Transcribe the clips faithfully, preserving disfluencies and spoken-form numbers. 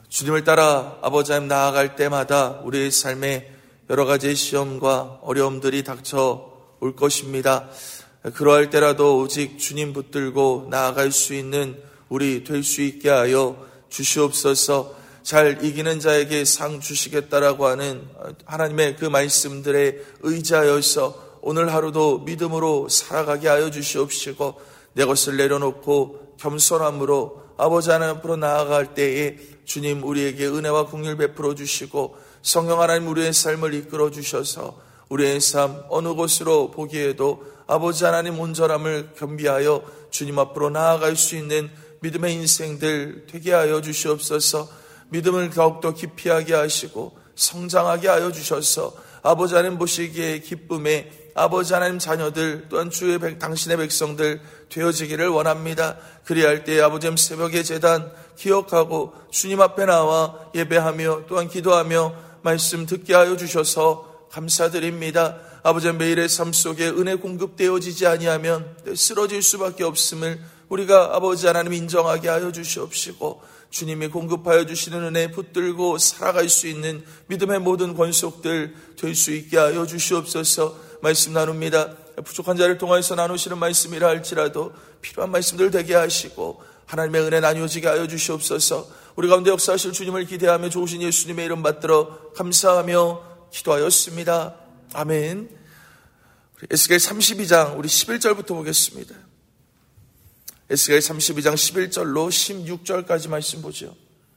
주님을 따라 아버지 하나님 나아갈 때마다 우리의 삶에 여러 가지의 시험과 어려움들이 닥쳐 올 것입니다. 그러할 때라도 오직 주님 붙들고 나아갈 수 있는 우리 될 수 있게 하여 주시옵소서. 잘 이기는 자에게 상 주시겠다라고 하는 하나님의 그 말씀들에 의지하여서 오늘 하루도 믿음으로 살아가게 하여 주시옵시고, 내 것을 내려놓고 겸손함으로 아버지 하나님 앞으로 나아갈 때에 주님 우리에게 은혜와 긍휼 베풀어 주시고, 성령 하나님 우리의 삶을 이끌어 주셔서 우리의 삶 어느 곳으로 보기에도 아버지 하나님 온전함을 겸비하여 주님 앞으로 나아갈 수 있는 믿음의 인생들 되게 하여 주시옵소서. 믿음을 더욱더 깊이 하게 하시고 성장하게 하여 주셔서 아버지 하나님 보시기에 기쁨에 아버지 하나님 자녀들 또한 주의 백, 당신의 백성들 되어지기를 원합니다. 그리할 때 아버지 하나님 새벽의 제단 기억하고 주님 앞에 나와 예배하며 또한 기도하며 말씀 듣게 하여 주셔서 감사드립니다. 아버지 하나님 매일의 삶 속에 은혜 공급되어지지 아니하면 쓰러질 수밖에 없음을 우리가 아버지 하나님 인정하게 하여 주시옵시고, 주님이 공급하여 주시는 은혜에 붙들고 살아갈 수 있는 믿음의 모든 권속들 될 수 있게 하여 주시옵소서. 말씀 나눕니다. 부족한 자를 통해서 나누시는 말씀이라 할지라도 필요한 말씀들 되게 하시고 하나님의 은혜 나뉘어지게 하여 주시옵소서. 우리 가운데 역사하실 주님을 기대하며 좋으신 예수님의 이름 받들어 감사하며 기도하였습니다. 아멘. 에스겔 삼십이 장 우리 십일 절부터 보겠습니다. 에스겔 삼십이 장 십일 절로 십육 절까지 말씀 보죠.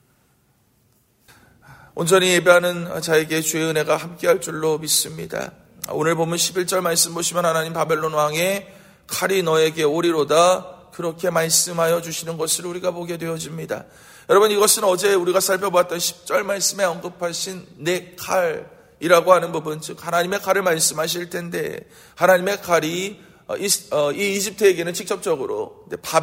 온전히 예배하는 자에게 주의 은혜가 함께할 줄로 믿습니다. 오늘 보면 십일 절 말씀 보시면 하나님 바벨론 왕의 칼이 너에게 오리로다 그렇게 말씀하여 주시는 것을 우리가 보게 되어집니다. 여러분, 이것은 어제 우리가 살펴봤던 십 절 말씀에 언급하신 내 칼이라고 하는 부분, 즉 하나님의 칼을 말씀하실 텐데, 하나님의 칼이 이 이집트에게는 직접적으로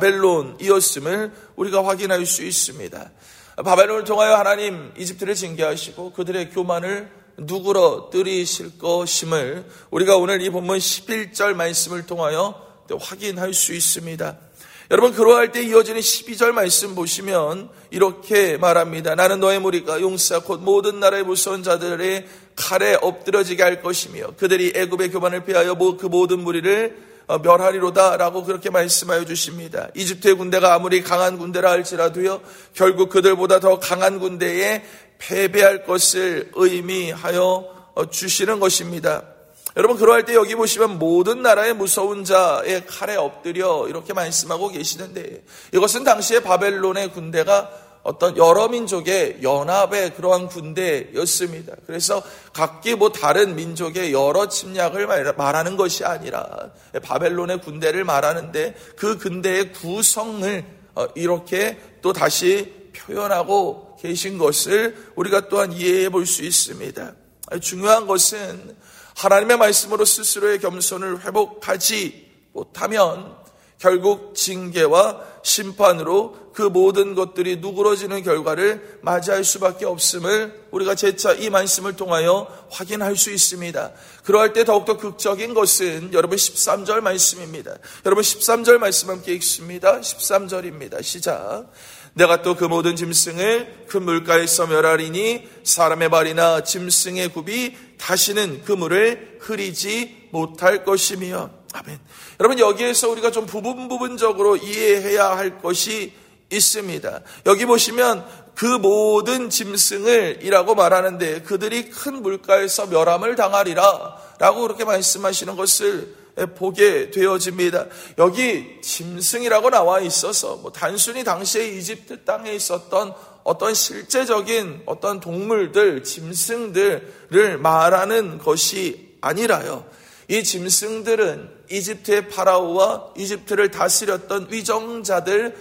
바벨론이었음을 우리가 확인할 수 있습니다. 바벨론을 통하여 하나님 이집트를 징계하시고 그들의 교만을 누그러뜨리실 것임을 우리가 오늘 이 본문 십일 절 말씀을 통하여 확인할 수 있습니다. 여러분, 그러할 때 이어지는 십이 절 말씀 보시면 이렇게 말합니다. 나는 너의 무리가 용사 곧 모든 나라의 무서운 자들의 칼에 엎드러지게 할 것이며 그들이 애굽의 교만을 피하여 그 모든 무리를 멸하리로다 라고 그렇게 말씀하여 주십니다. 이집트의 군대가 아무리 강한 군대라 할지라도요, 결국 그들보다 더 강한 군대에 패배할 것을 의미하여 주시는 것입니다. 여러분, 그러할 때 여기 보시면 모든 나라의 무서운 자의 칼에 엎드려 이렇게 말씀하고 계시는데, 이것은 당시에 바벨론의 군대가 어떤 여러 민족의 연합의 그러한 군대였습니다. 그래서 각기 뭐 다른 민족의 여러 침략을 말하는 것이 아니라 바벨론의 군대를 말하는데 그 군대의 구성을 이렇게 또 다시 표현하고 계신 것을 우리가 또한 이해해 볼 수 있습니다. 중요한 것은 하나님의 말씀으로 스스로의 겸손을 회복하지 못하면 결국 징계와 심판으로 그 모든 것들이 누그러지는 결과를 맞이할 수밖에 없음을 우리가 재차 이 말씀을 통하여 확인할 수 있습니다. 그러할 때 더욱더 극적인 것은 여러분 십삼 절 말씀입니다. 여러분 십삼 절 말씀 함께 읽습니다. 십삼 절입니다. 시작. 내가 또 그 모든 짐승을 그 물가에서 멸하리니 사람의 발이나 짐승의 굽이 다시는 그 물을 흐리지 못할 것이며. 아멘. 여러분, 여기에서 우리가 좀 부분 부분적으로 이해해야 할 것이 있습니다. 여기 보시면 그 모든 짐승을 이라고 말하는데 그들이 큰 물가에서 멸함을 당하리라 라고 그렇게 말씀하시는 것을 보게 되어집니다. 여기 짐승이라고 나와 있어서 뭐 단순히 당시에 이집트 땅에 있었던 어떤 실제적인 어떤 동물들, 짐승들을 말하는 것이 아니라요, 이 짐승들은 이집트의 파라오와 이집트를 다스렸던 위정자들,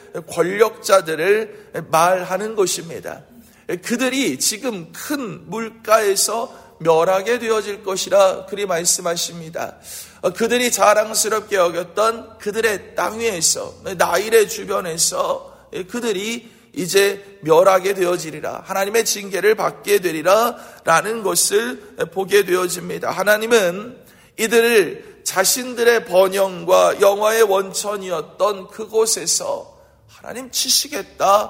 권력자들을 말하는 것입니다. 그들이 지금 큰 물가에서 멸하게 되어질 것이라 그리 말씀하십니다. 그들이 자랑스럽게 여겼던 그들의 땅 위에서, 나일의 주변에서 그들이 이제 멸하게 되어지리라, 하나님의 징계를 받게 되리라 라는 것을 보게 되어집니다. 하나님은 이들을 자신들의 번영과 영화의 원천이었던 그곳에서 하나님 치시겠다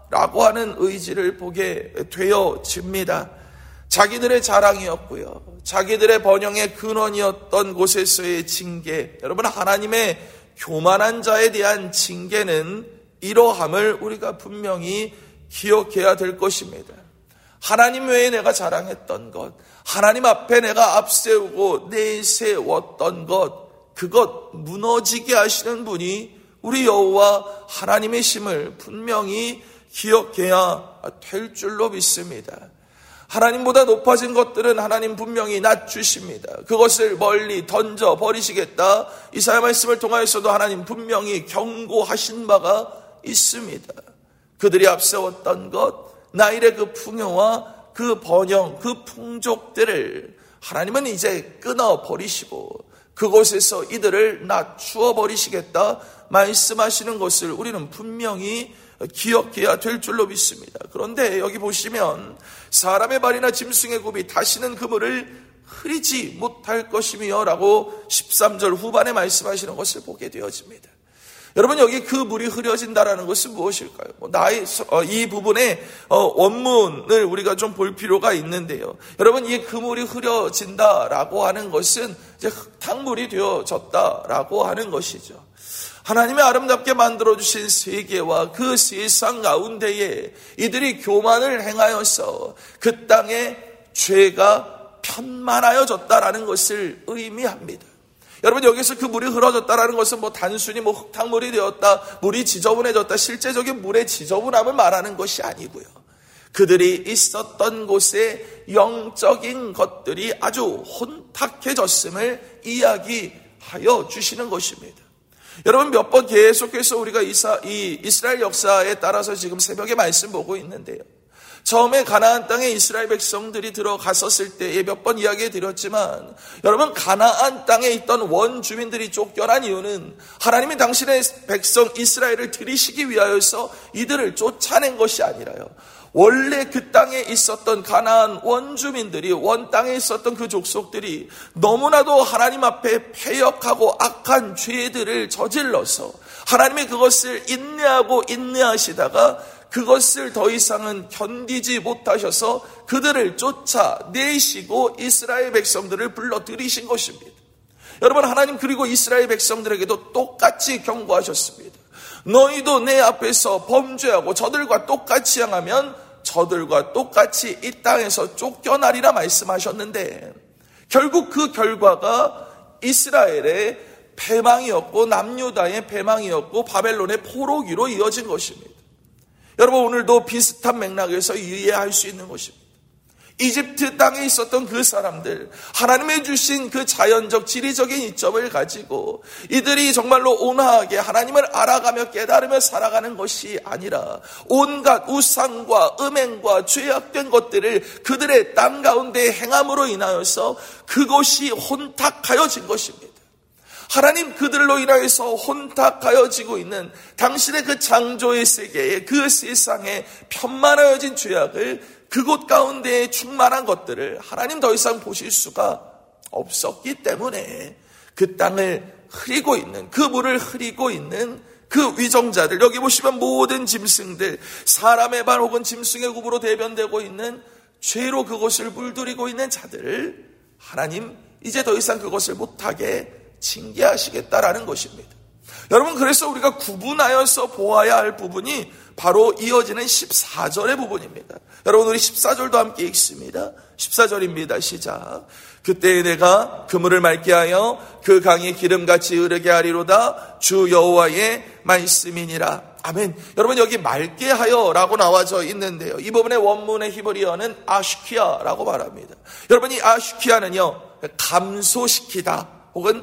라고 하는 의지를 보게 되어집니다. 자기들의 자랑이었고요. 자기들의 번영의 근원이었던 곳에서의 징계. 여러분, 하나님의 교만한 자에 대한 징계는 이러함을 우리가 분명히 기억해야 될 것입니다. 하나님 외에 내가 자랑했던 것, 하나님 앞에 내가 앞세우고 내세웠던 것, 그것 무너지게 하시는 분이 우리 여호와 하나님의 심을 분명히 기억해야 될 줄로 믿습니다. 하나님보다 높아진 것들은 하나님 분명히 낮추십니다. 그것을 멀리 던져 버리시겠다. 이사야 말씀을 통하여서도 하나님 분명히 경고하신 바가 있습니다. 그들이 앞세웠던 것, 나일의 그 풍요와 그 번영, 그 풍족들을 하나님은 이제 끊어버리시고 그곳에서 이들을 낮추어 버리시겠다 말씀하시는 것을 우리는 분명히 기억해야 될 줄로 믿습니다. 그런데 여기 보시면 사람의 발이나 짐승의 굽이 다시는 그물을 흐리지 못할 것이며 라고 십삼 절 후반에 말씀하시는 것을 보게 되어집니다. 여러분, 여기 그 물이 흐려진다라는 것은 무엇일까요? 뭐 나의 이 부분의 원문을 우리가 좀 볼 필요가 있는데요. 여러분, 이 그물이 흐려진다라고 하는 것은 이제 흙탕물이 되어졌다라고 하는 것이죠. 하나님의 아름답게 만들어주신 세계와 그 세상 가운데에 이들이 교만을 행하여서 그 땅에 죄가 편만하여졌다라는 것을 의미합니다. 여러분, 여기서 그 물이 흐려졌다라는 것은 뭐 단순히 뭐 흙탕물이 되었다, 물이 지저분해졌다, 실제적인 물의 지저분함을 말하는 것이 아니고요. 그들이 있었던 곳에 영적인 것들이 아주 혼탁해졌음을 이야기하여 주시는 것입니다. 여러분, 몇 번 계속해서 우리가 이사, 이 이스라엘 역사에 따라서 지금 새벽에 말씀 보고 있는데요. 처음에 가나안 땅에 이스라엘 백성들이 들어갔었을 때에 몇 번 이야기해 드렸지만, 여러분, 가나안 땅에 있던 원주민들이 쫓겨난 이유는 하나님이 당신의 백성 이스라엘을 들이시기 위하여서 이들을 쫓아낸 것이 아니라요, 원래 그 땅에 있었던 가나안 원주민들이, 원 땅에 있었던 그 족속들이 너무나도 하나님 앞에 패역하고 악한 죄들을 저질러서 하나님이 그것을 인내하고 인내하시다가 그것을 더 이상은 견디지 못하셔서 그들을 쫓아내시고 이스라엘 백성들을 불러들이신 것입니다. 여러분, 하나님 그리고 이스라엘 백성들에게도 똑같이 경고하셨습니다. 너희도 내 앞에서 범죄하고 저들과 똑같이 행하면 저들과 똑같이 이 땅에서 쫓겨나리라 말씀하셨는데, 결국 그 결과가 이스라엘의 패망이었고 남유다의 패망이었고 바벨론의 포로기로 이어진 것입니다. 여러분, 오늘도 비슷한 맥락에서 이해할 수 있는 것입니다. 이집트 땅에 있었던 그 사람들, 하나님의 주신 그 자연적 지리적인 이점을 가지고 이들이 정말로 온화하게 하나님을 알아가며 깨달으며 살아가는 것이 아니라 온갖 우상과 음행과 죄악된 것들을 그들의 땅 가운데 행함으로 인하여서 그것이 혼탁하여진 것입니다. 하나님 그들로 인하여서 혼탁하여지고 있는 당신의 그 창조의 세계에, 그 세상에 편만하여진 죄악을, 그곳 가운데에 충만한 것들을 하나님 더 이상 보실 수가 없었기 때문에 그 땅을 흐리고 있는, 그 물을 흐리고 있는 그 위정자들, 여기 보시면 모든 짐승들, 사람의 발 혹은 짐승의 굽으로 대변되고 있는 죄로 그것을 물들이고 있는 자들을 하나님 이제 더 이상 그것을 못하게 징계하시겠다라는 것입니다. 여러분, 그래서 우리가 구분하여서 보아야 할 부분이 바로 이어지는 십사 절의 부분입니다. 여러분, 우리 십사 절도 함께 읽습니다. 십사 절입니다. 시작. 그때에 내가 그물을 맑게 하여 그 강이 기름같이 흐르게 하리로다. 주 여호와의 말씀이니라. 아멘. 여러분, 여기 맑게 하여라고 나와져 있는데요, 이 부분의 원문의 히브리어는 아슈키아라고 말합니다. 여러분, 이 아슈키아는요, 감소시키다 혹은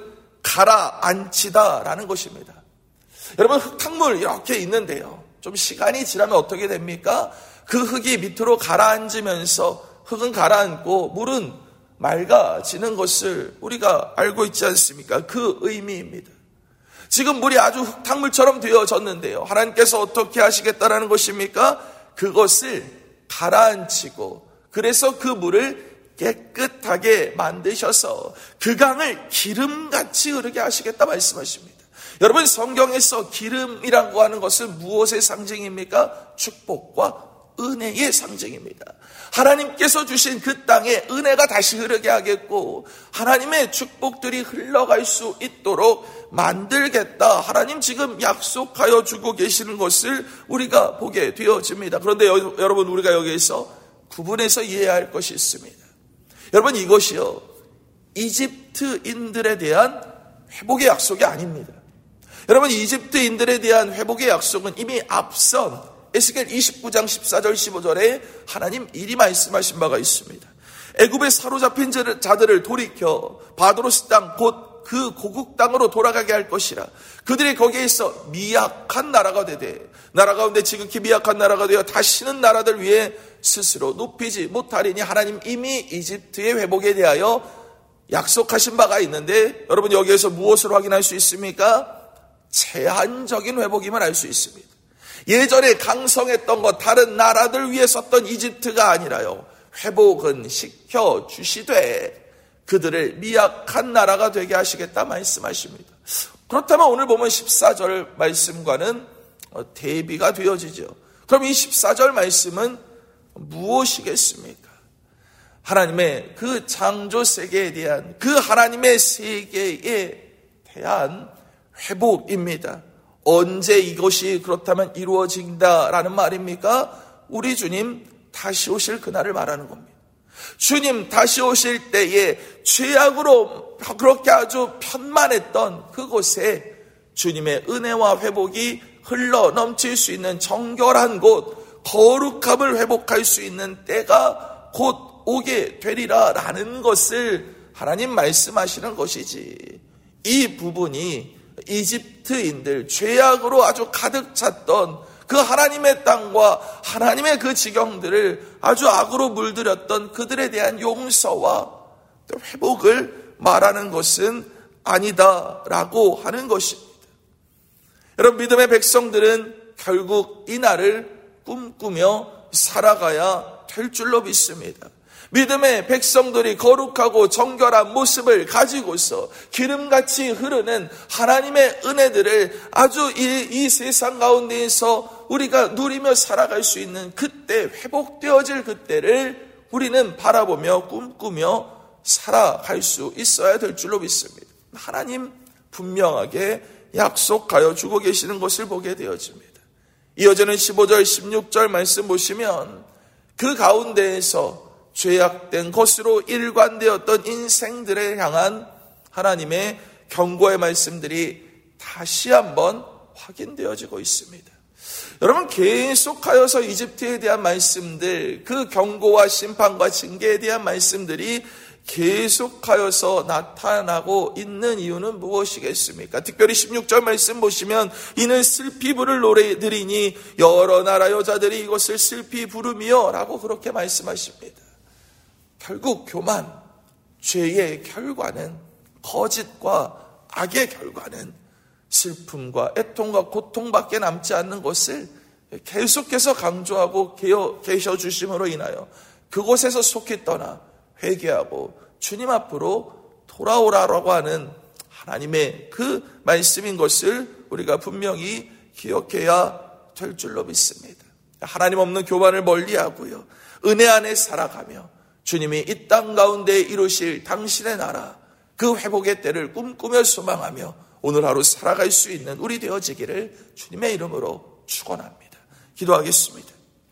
가라앉히다라는 것입니다. 여러분, 흙탕물 이렇게 있는데요, 좀 시간이 지나면 어떻게 됩니까? 그 흙이 밑으로 가라앉으면서 흙은 가라앉고 물은 맑아지는 것을 우리가 알고 있지 않습니까? 그 의미입니다. 지금 물이 아주 흙탕물처럼 되어졌는데요, 하나님께서 어떻게 하시겠다라는 것입니까? 그것을 가라앉히고, 그래서 그 물을 깨끗하게 만드셔서 그 강을 기름같이 흐르게 하시겠다 말씀하십니다. 여러분, 성경에서 기름이라고 하는 것은 무엇의 상징입니까? 축복과 은혜의 상징입니다. 하나님께서 주신 그 땅에 은혜가 다시 흐르게 하겠고 하나님의 축복들이 흘러갈 수 있도록 만들겠다. 하나님 지금 약속하여 주고 계시는 것을 우리가 보게 되어집니다. 그런데 여, 여러분, 우리가 여기에서 구분해서 이해해야 할 것이 있습니다. 여러분, 이것이요, 이집트인들에 대한 회복의 약속이 아닙니다. 여러분, 이집트인들에 대한 회복의 약속은 이미 앞선 에스겔 이십구 장 십사 절 십오 절에 하나님 이리 말씀하신 바가 있습니다. 애굽에 사로잡힌 자들을 돌이켜 바드로스 땅 곧 그 고국 땅으로 돌아가게 할 것이라. 그들이 거기에 있어 미약한 나라가 되되, 나라 가운데 지극히 미약한 나라가 되어 다시는 나라들 위에 스스로 높이지 못하리니 하나님 이미 이집트의 회복에 대하여 약속하신 바가 있는데, 여러분 여기에서 무엇을 확인할 수 있습니까? 제한적인 회복임을 알 수 있습니다. 예전에 강성했던 것, 다른 나라들 위에 섰던 이집트가 아니라요, 회복은 시켜주시되 그들을 미약한 나라가 되게 하시겠다 말씀하십니다. 그렇다면 오늘 보면 십사 절 말씀과는 대비가 되어지죠. 그럼 이 십사 절 말씀은 무엇이겠습니까? 하나님의 그 창조 세계에 대한, 그 하나님의 세계에 대한 회복입니다. 언제 이것이 그렇다면 이루어진다라는 말입니까? 우리 주님 다시 오실 그날을 말하는 겁니다. 주님 다시 오실 때에 죄악으로 그렇게 아주 편만했던 그곳에 주님의 은혜와 회복이 흘러 넘칠 수 있는 정결한 곳, 거룩함을 회복할 수 있는 때가 곧 오게 되리라 라는 것을 하나님 말씀하시는 것이지, 이 부분이 이집트인들, 죄악으로 아주 가득 찼던 그 하나님의 땅과 하나님의 그 지경들을 아주 악으로 물들였던 그들에 대한 용서와 회복을 말하는 것은 아니다라고 하는 것입니다. 여러분, 믿음의 백성들은 결국 이 날을 꿈꾸며 살아가야 될 줄로 믿습니다. 믿음의 백성들이 거룩하고 정결한 모습을 가지고서 기름같이 흐르는 하나님의 은혜들을 아주 이, 이 세상 가운데에서 우리가 누리며 살아갈 수 있는 그때, 회복되어질 그때를 우리는 바라보며 꿈꾸며 살아갈 수 있어야 될 줄로 믿습니다. 하나님 분명하게 약속하여 주고 계시는 것을 보게 되어집니다. 이어지는 십오 절 십육 절 말씀 보시면 그 가운데에서 죄악된 것으로 일관되었던 인생들을 향한 하나님의 경고의 말씀들이 다시 한번 확인되어지고 있습니다. 여러분, 계속하여서 이집트에 대한 말씀들, 그 경고와 심판과 징계에 대한 말씀들이 계속하여서 나타나고 있는 이유는 무엇이겠습니까? 특별히 십육 절 말씀 보시면 이는 슬피 부를 노래들이니 여러 나라 여자들이 이것을 슬피 부르며 라고 그렇게 말씀하십니다. 결국 교만, 죄의 결과는, 거짓과 악의 결과는 슬픔과 애통과 고통밖에 남지 않는 것을 계속해서 강조하고 계셔 주심으로 인하여 그곳에서 속히 떠나 회개하고 주님 앞으로 돌아오라라고 하는 하나님의 그 말씀인 것을 우리가 분명히 기억해야 될 줄로 믿습니다. 하나님 없는 교만을 멀리하고요, 은혜 안에 살아가며 주님이 이 땅 가운데 이루실 당신의 나라, 그 회복의 때를 꿈꾸며 소망하며 오늘 하루 살아갈 수 있는 우리 되어지기를 주님의 이름으로 축원합니다. 기도하겠습니다.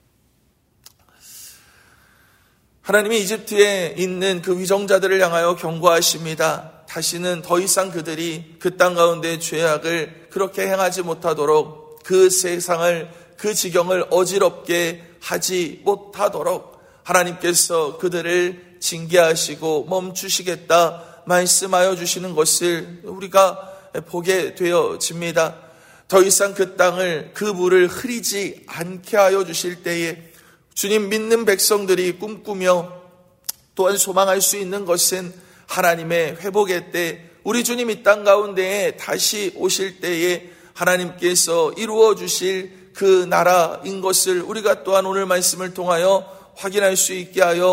하나님이 이집트에 있는 그 위정자들을 향하여 경고하십니다. 다시는 더 이상 그들이 그 땅 가운데 죄악을 그렇게 행하지 못하도록, 그 세상을, 그 지경을 어지럽게 하지 못하도록 하나님께서 그들을 징계하시고 멈추시겠다 말씀하여 주시는 것을 우리가 보게 되어집니다. 더 이상 그 땅을, 그 물을 흐리지 않게 하여 주실 때에 주님 믿는 백성들이 꿈꾸며 또한 소망할 수 있는 것은 하나님의 회복의 때, 우리 주님 이 땅 가운데에 다시 오실 때에 하나님께서 이루어 주실 그 나라인 것을 우리가 또한 오늘 말씀을 통하여 확인할 수 있게 하여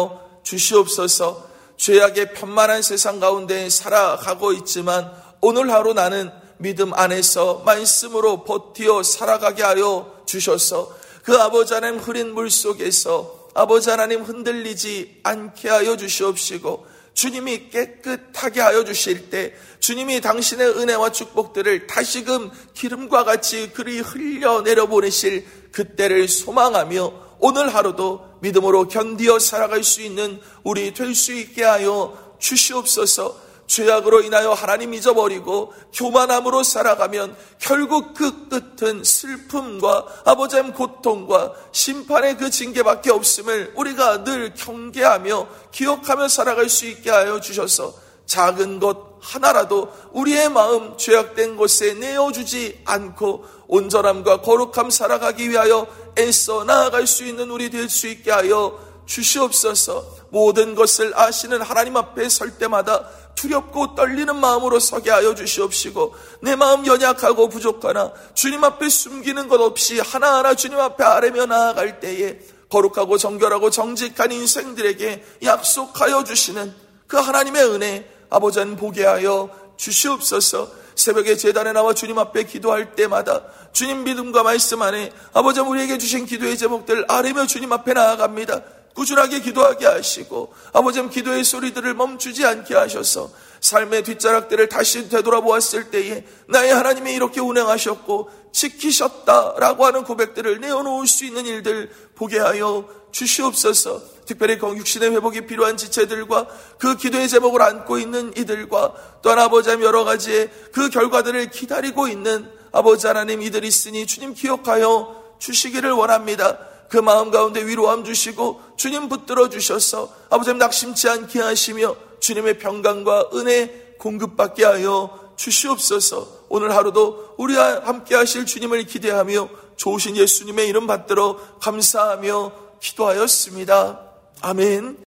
주시옵소서. 죄악의 편만한 세상 가운데 살아가고 있지만 오늘 하루 나는 믿음 안에서 말씀으로 버티어 살아가게 하여 주셔서 그 아버지 하나님 흐린 물 속에서 아버지 하나님 흔들리지 않게 하여 주시옵시고, 주님이 깨끗하게 하여 주실 때 주님이 당신의 은혜와 축복들을 다시금 기름과 같이 그리 흘려내려 보내실 그때를 소망하며 오늘 하루도 믿음으로 견디어 살아갈 수 있는 우리 될 수 있게 하여 주시옵소서. 죄악으로 인하여 하나님 잊어버리고 교만함으로 살아가면 결국 그 끝은 슬픔과 아버지 하나님 고통과 심판의 그 징계밖에 없음을 우리가 늘 경계하며 기억하며 살아갈 수 있게 하여 주셔서 작은 것 하나라도 우리의 마음 죄악된 곳에 내어주지 않고 온전함과 거룩함 살아가기 위하여 애써 나아갈 수 있는 우리 될 수 있게 하여 주시옵소서. 모든 것을 아시는 하나님 앞에 설 때마다 두렵고 떨리는 마음으로 서게 하여 주시옵시고, 내 마음 연약하고 부족하나 주님 앞에 숨기는 것 없이 하나하나 주님 앞에 아뢰며 나아갈 때에 거룩하고 정결하고 정직한 인생들에게 약속하여 주시는 그 하나님의 은혜 아버지 하나님 보게 하여 주시옵소서. 새벽에 제단에 나와 주님 앞에 기도할 때마다 주님 믿음과 말씀 안에 아버지 우리에게 주신 기도의 제목들 아뢰며 주님 앞에 나아갑니다. 꾸준하게 기도하게 하시고 아버지 기도의 소리들을 멈추지 않게 하셔서 삶의 뒷자락들을 다시 되돌아보았을 때에 나의 하나님이 이렇게 운행하셨고 지키셨다라고 하는 고백들을 내어놓을 수 있는 일들 보게 하여 주시옵소서. 특별히 육신의 회복이 필요한 지체들과 그 기도의 제목을 안고 있는 이들과 또한 아버지 하나님 여러 가지의 그 결과들을 기다리고 있는 아버지 하나님 이들이 있으니 주님 기억하여 주시기를 원합니다. 그 마음 가운데 위로함 주시고 주님 붙들어 주셔서 아버지 하나님 낙심치 않게 하시며 주님의 평강과 은혜 공급받게 하여 주시옵소서. 오늘 하루도 우리와 함께 하실 주님을 기대하며 좋으신 예수님의 이름 받들어 감사하며 기도하였습니다. 아멘.